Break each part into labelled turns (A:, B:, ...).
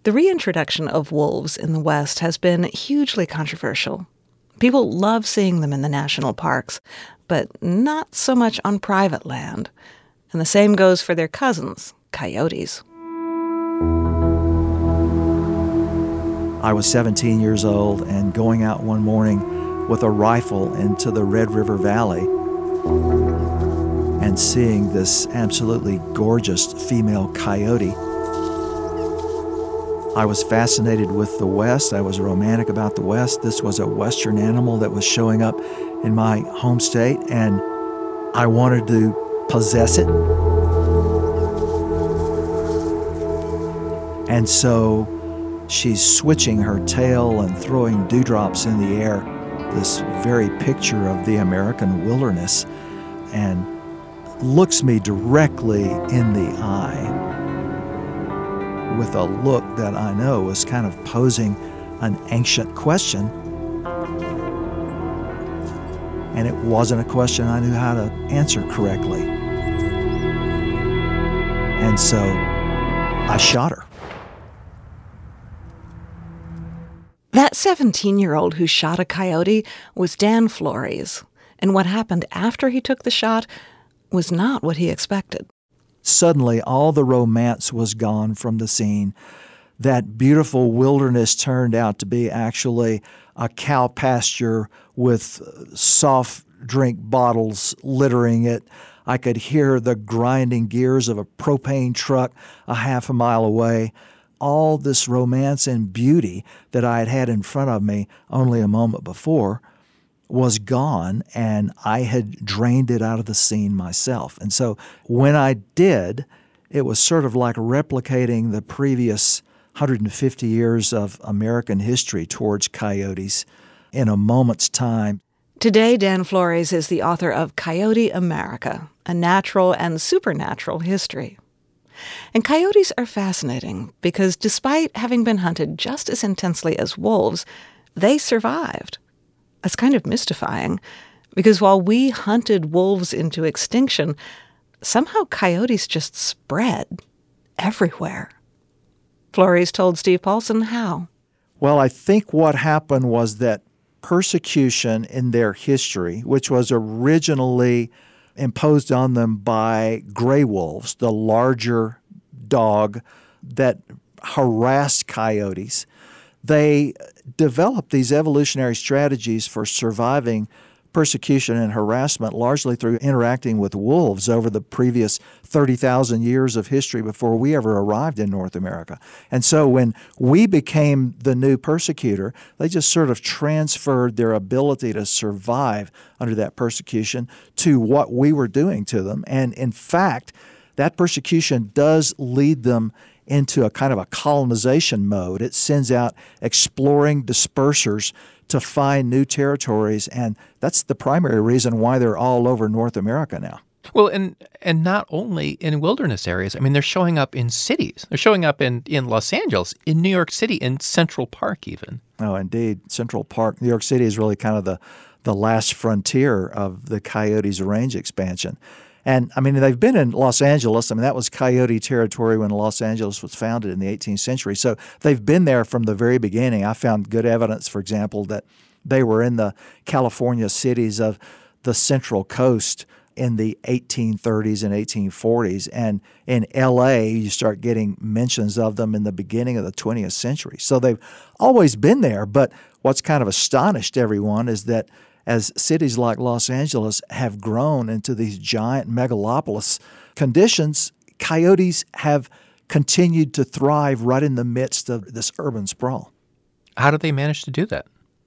A: The reintroduction of wolves in the West has been hugely controversial. People love seeing them in the national parks, but not so much on private land. And the same goes for their cousins, coyotes.
B: I was 17 years old and going out one morning with a rifle into the Red River Valley and seeing this absolutely gorgeous female coyote. I was fascinated with the West. I was romantic about the West. This was a Western animal that was showing up in my home state, and I wanted to possess it. And so she's switching her tail and throwing dewdrops in the air, this very picture of the American wilderness, and looks me directly in the eye with a look that I know was kind of posing an ancient question. And it wasn't a question I knew how to answer correctly. And so I shot her.
A: That 17-year-old who shot a coyote was Dan Flores, and what happened after he took the shot was not what he expected.
B: Suddenly, all the romance was gone from the scene. That beautiful wilderness turned out to be actually a cow pasture with soft drink bottles littering it. I could hear the grinding gears of a propane truck a half a mile away. All this romance and beauty that I had had in front of me only a moment before was gone, and I had drained it out of the scene myself. And so when I did, it was sort of like replicating the previous 150 years of American history towards coyotes in a moment's time.
A: Today, Dan Flores is the author of Coyote America, A Natural and Supernatural History. And coyotes are fascinating because despite having been hunted just as intensely as wolves, they survived. That's kind of mystifying, because while we hunted wolves into extinction, somehow coyotes just spread everywhere. Flores told Steve Paulson how.
B: Well, I think what happened was that persecution in their history, which was originally imposed on them by gray wolves, the larger dog that harassed coyotes, they developed these evolutionary strategies for surviving persecution and harassment largely through interacting with wolves over the previous 30,000 years of history before we ever arrived in North America. And so when we became the new persecutor, they just sort of transferred their ability to survive under that persecution to what we were doing to them. And in fact, that persecution does lead them into a kind of a colonization mode. It sends out exploring dispersers to find new territories, and that's the primary reason why they're all over North America now.
C: Well, and not only in wilderness areas. I mean, they're showing up in cities. They're showing up in Los Angeles, in New York City, in Central Park even.
B: Oh, indeed. Central Park, New York City is really kind of the last frontier of the coyotes' range expansion. And, I mean, they've been in Los Angeles. I mean, that was coyote territory when Los Angeles was founded in the 18th century. So they've been there from the very beginning. I found good evidence, for example, that they were in the California cities of the Central Coast in the 1830s and 1840s. And in L.A., you start getting mentions of them in the beginning of the 20th century. So they've always been there. But what's kind of astonished everyone is that as cities like Los Angeles have grown into these giant megalopolis conditions, coyotes have continued to thrive right in the midst of this urban sprawl.
C: How did they manage to do that?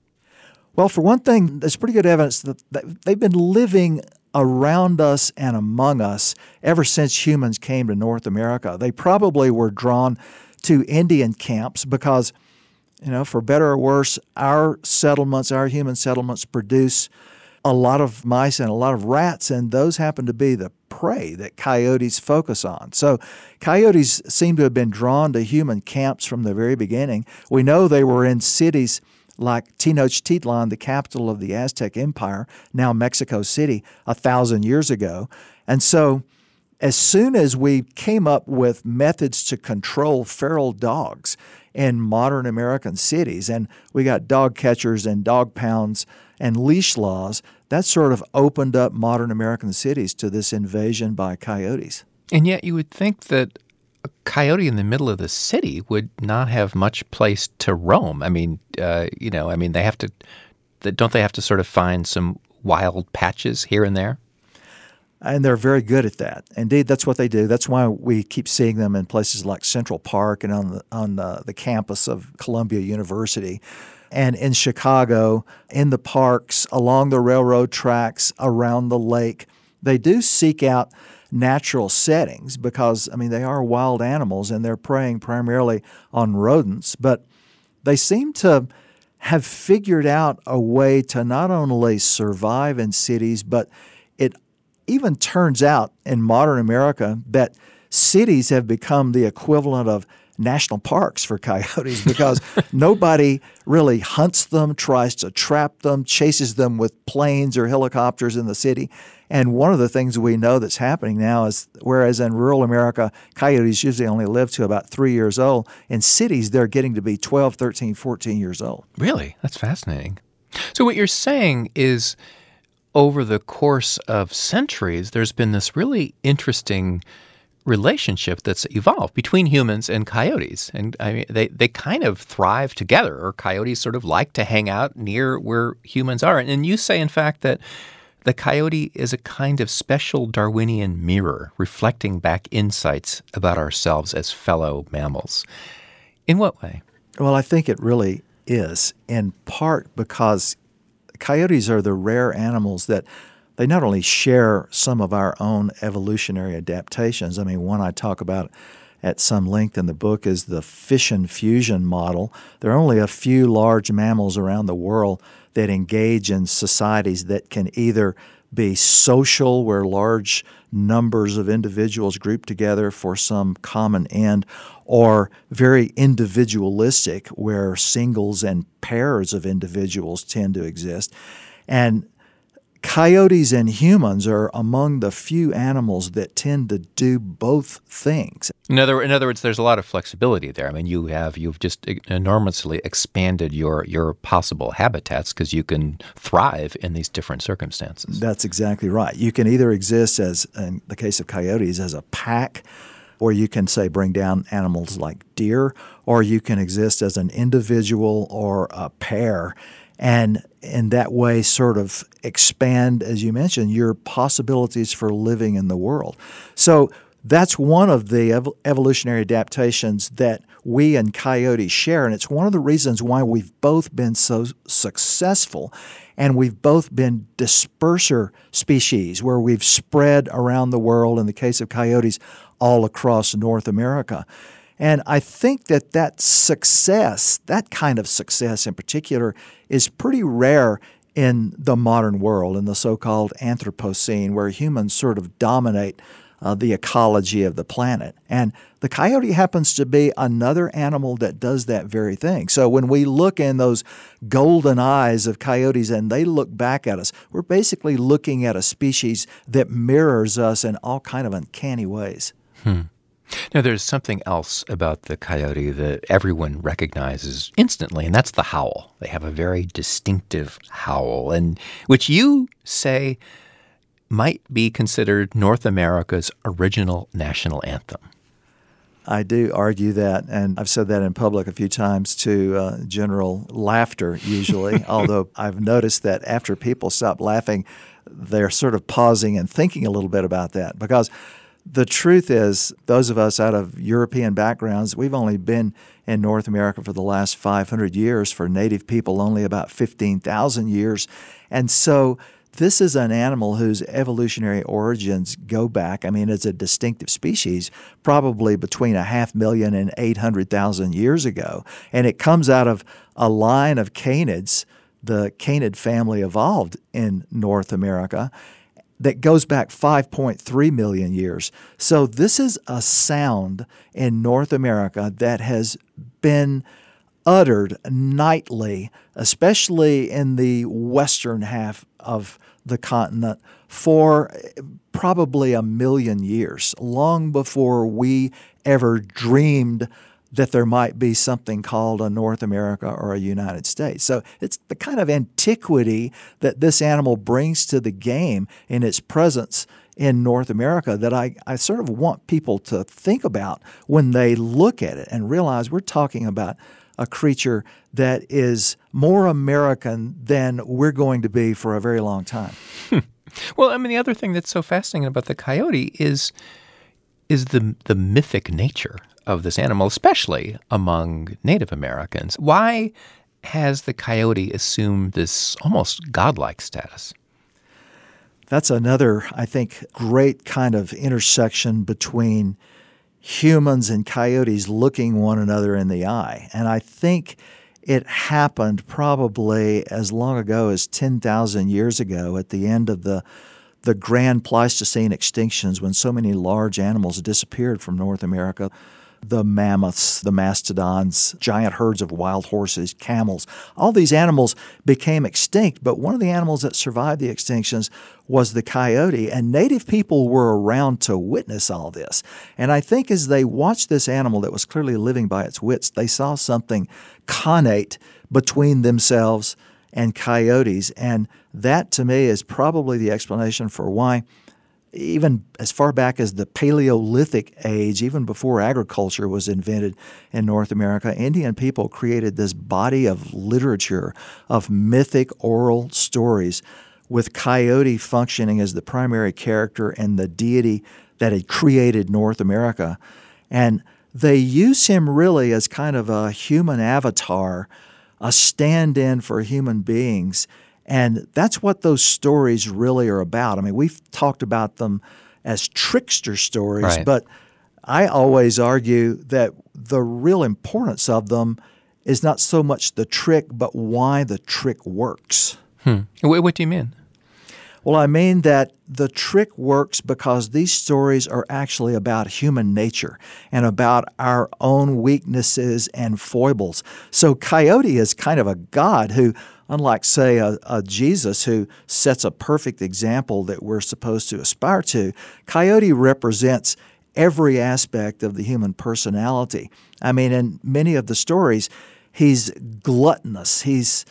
B: Well, for one thing, there's pretty good evidence that they've been living around us and among us ever since humans came to North America. They probably were drawn to Indian camps because, you know, for better or worse, our settlements, our human settlements produce a lot of mice and a lot of rats, and those happen to be the prey that coyotes focus on. So coyotes seem to have been drawn to human camps from the very beginning. We know they were in cities like Tenochtitlan, the capital of the Aztec Empire, now Mexico City, 1,000 years ago. And so as soon as we came up with methods to control feral dogs in modern American cities. And we got dog catchers and dog pounds and leash laws. That sort of opened up modern American cities to this invasion by coyotes.
C: And yet you would think that a coyote in the middle of the city would not have much place to roam. I mean, they have to, don't they have to sort of find some wild patches here and there?
B: And they're very good at that. Indeed, that's what they do. That's why we keep seeing them in places like Central Park and on the campus of Columbia University. And in Chicago, in the parks, along the railroad tracks, around the lake, they do seek out natural settings because, they are wild animals and they're preying primarily on rodents. But they seem to have figured out a way to not only survive in cities, but it even turns out in modern America that cities have become the equivalent of national parks for coyotes because nobody really hunts them, tries to trap them, chases them with planes or helicopters in the city. And one of the things we know that's happening now is, whereas in rural America, coyotes usually only live to about 3 years old, in cities they're getting to be 12, 13, 14 years old.
C: Really? That's fascinating. So what you're saying is, over the course of centuries, there's been this really interesting relationship that's evolved between humans and coyotes. And they kind of thrive together, or coyotes sort of like to hang out near where humans are. And you say, in fact, that the coyote is a kind of special Darwinian mirror reflecting back insights about ourselves as fellow mammals. In what way?
B: Well, I think it really is, in part because coyotes are the rare animals that they not only share some of our own evolutionary adaptations. One I talk about at some length in the book is the fission fusion model. There are only a few large mammals around the world that engage in societies that can either be social, where large numbers of individuals group together for some common end, or very individualistic, where singles and pairs of individuals tend to exist. And coyotes and humans are among the few animals that tend to do both things.
C: In other words, there's a lot of flexibility there. You've just enormously expanded your possible habitats because you can thrive in these different circumstances.
B: That's exactly right. You can either exist, as in the case of coyotes, as a pack, or you can, say, bring down animals like deer, or you can exist as an individual or a pair. And in that way sort of expand, as you mentioned, your possibilities for living in the world. So that's one of the evolutionary adaptations that we and coyotes share, and it's one of the reasons why we've both been so successful, and we've both been disperser species, where we've spread around the world, in the case of coyotes, all across North America. And I think that success, that kind of success in particular, is pretty rare in the modern world, in the so-called Anthropocene, where humans sort of dominate the ecology of the planet. And the coyote happens to be another animal that does that very thing. So when we look in those golden eyes of coyotes and they look back at us, we're basically looking at a species that mirrors us in all kind of uncanny ways.
C: Now, there's something else about the coyote that everyone recognizes instantly, and that's the howl. They have a very distinctive howl, and which you say might be considered North America's original national anthem.
B: I do argue that, and I've said that in public a few times to general laughter usually, although I've noticed that after people stop laughing, they're sort of pausing and thinking a little bit about that, because the truth is, those of us out of European backgrounds, we've only been in North America for the last 500 years, for native people only about 15,000 years. And so this is an animal whose evolutionary origins go back, it's a distinctive species, probably between 500,000 and 800,000 years ago. And it comes out of a line of canids. The canid family evolved in North America that goes back 5.3 million years. So this is a sound in North America that has been uttered nightly, especially in the western half of the continent, for probably 1 million years, long before we ever dreamed that there might be something called a North America or a United States. So it's the kind of antiquity that this animal brings to the game in its presence in North America that I sort of want people to think about when they look at it and realize we're talking about a creature that is more American than we're going to be for a very long time.
C: Well, I mean, the other thing that's so fascinating about the coyote is the mythic nature of this animal, especially among Native Americans. Why has the coyote assumed this almost godlike status?
B: That's another, I think, great kind of intersection between humans and coyotes looking one another in the eye. And I think it happened probably as long ago as 10,000 years ago at the end of the grand Pleistocene extinctions when so many large animals disappeared from North America. The mammoths, the mastodons, giant herds of wild horses, camels. All these animals became extinct, but one of the animals that survived the extinctions was the coyote, and native people were around to witness all this. And I think as they watched this animal that was clearly living by its wits, they saw something connate between themselves and coyotes, and that to me is probably the explanation for why even as far back as the Paleolithic age, even before agriculture was invented in North America, Indian people created this body of literature, of mythic oral stories, with Coyote functioning as the primary character and the deity that had created North America. And they use him really as kind of a human avatar, a stand-in for human beings. And that's what those stories really are about. I mean, we've talked about them as trickster stories,
C: right,
B: but I always argue that the real importance of them is not so much the trick, but why the trick works.
C: What do you mean?
B: Well, I mean that the trick works because these stories are actually about human nature and about our own weaknesses and foibles. So Coyote is kind of a god who, unlike, say, a Jesus who sets a perfect example that we're supposed to aspire to, Coyote represents every aspect of the human personality. I mean, in many of the stories, he's gluttonous, he's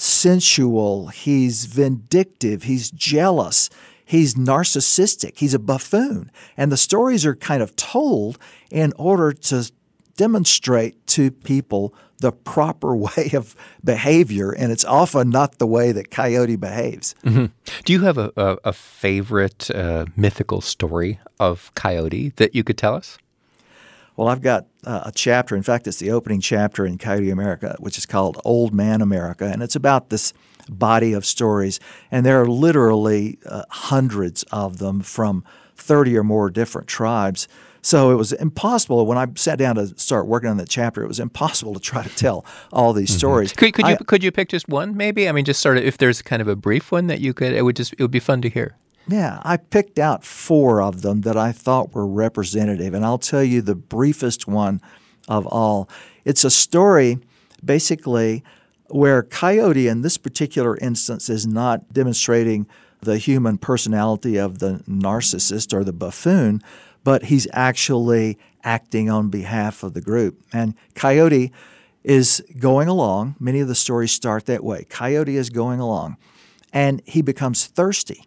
B: sensual, he's vindictive, he's jealous, he's narcissistic, he's a buffoon. And the stories are kind of told in order to demonstrate to people the proper way of behavior, and it's often not the way that Coyote behaves.
C: Mm-hmm. Do you have a favorite mythical story of Coyote that you could tell us?
B: Well, I've got a chapter. In fact, it's the opening chapter in Coyote America, which is called Old Man America, and it's about this body of stories. And there are literally hundreds of them from 30 or more different tribes. So it was impossible. When I sat down to start working on that chapter, it was impossible to try to tell all these stories.
C: Could you pick just one, maybe? I mean, just sort of, if there's kind of a brief one that you could, it would be fun to hear.
B: Yeah, I picked out 4 of them that I thought were representative, and I'll tell you the briefest one of all. It's a story, basically, where Coyote in this particular instance is not demonstrating the human personality of the narcissist or the buffoon, but he's actually acting on behalf of the group. And Coyote is going along. Many of the stories start that way. Coyote is going along, and he becomes thirsty.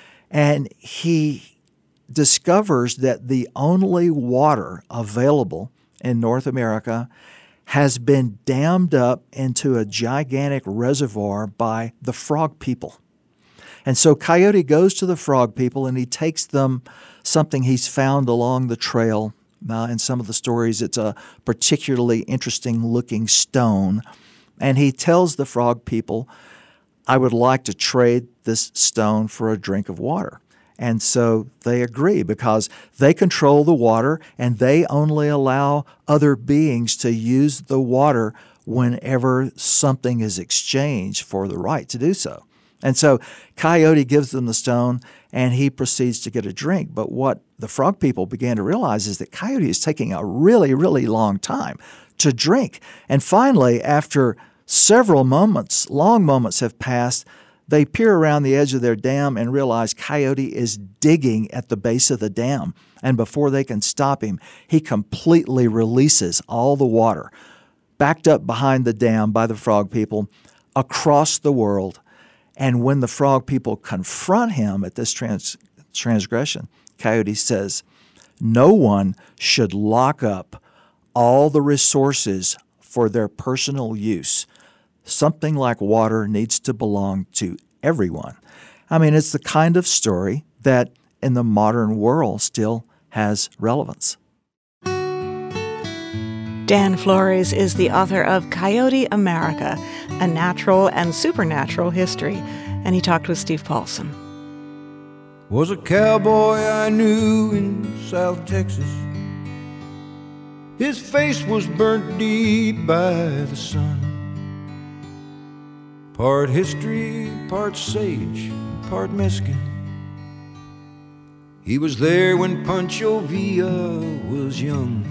B: And he discovers that the only water available in North America has been dammed up into a gigantic reservoir by the frog people. And so Coyote goes to the frog people and he takes them something he's found along the trail. In some of the stories, it's a particularly interesting looking stone. And he tells the frog people, I would like to trade this stone for a drink of water. And so they agree because they control the water and they only allow other beings to use the water whenever something is exchanged for the right to do so. And so Coyote gives them the stone and he proceeds to get a drink. But what the frog people began to realize is that Coyote is taking a really, really long time to drink. And finally, after several moments, long moments have passed, They peer around the edge of their dam and realize Coyote is digging at the base of the dam. And before they can stop him, he completely releases all the water, backed up behind the dam by the frog people, across the world. And when the frog people confront him at this transgression, Coyote says, no one should lock up all the resources for their personal use. Something like water needs to belong to everyone. I mean, it's the kind of story that in the modern world still has relevance.
A: Dan Flores is the author of Coyote America, A Natural and Supernatural History, and he talked with Steve Paulson.
D: Was a cowboy I knew in South Texas. His face was burnt deep by the sun. Part history, part sage, part mesquite. He was there when Pancho Villa was young,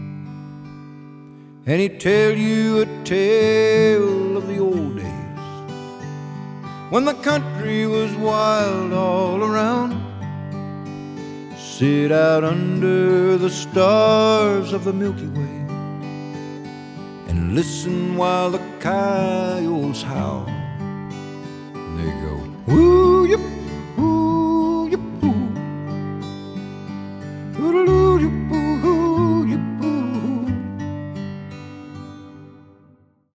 D: and he'd tell you a tale of the old days when the country was wild all around. Sit out under the stars of the Milky Way and listen while the coyotes howl. They go, woo!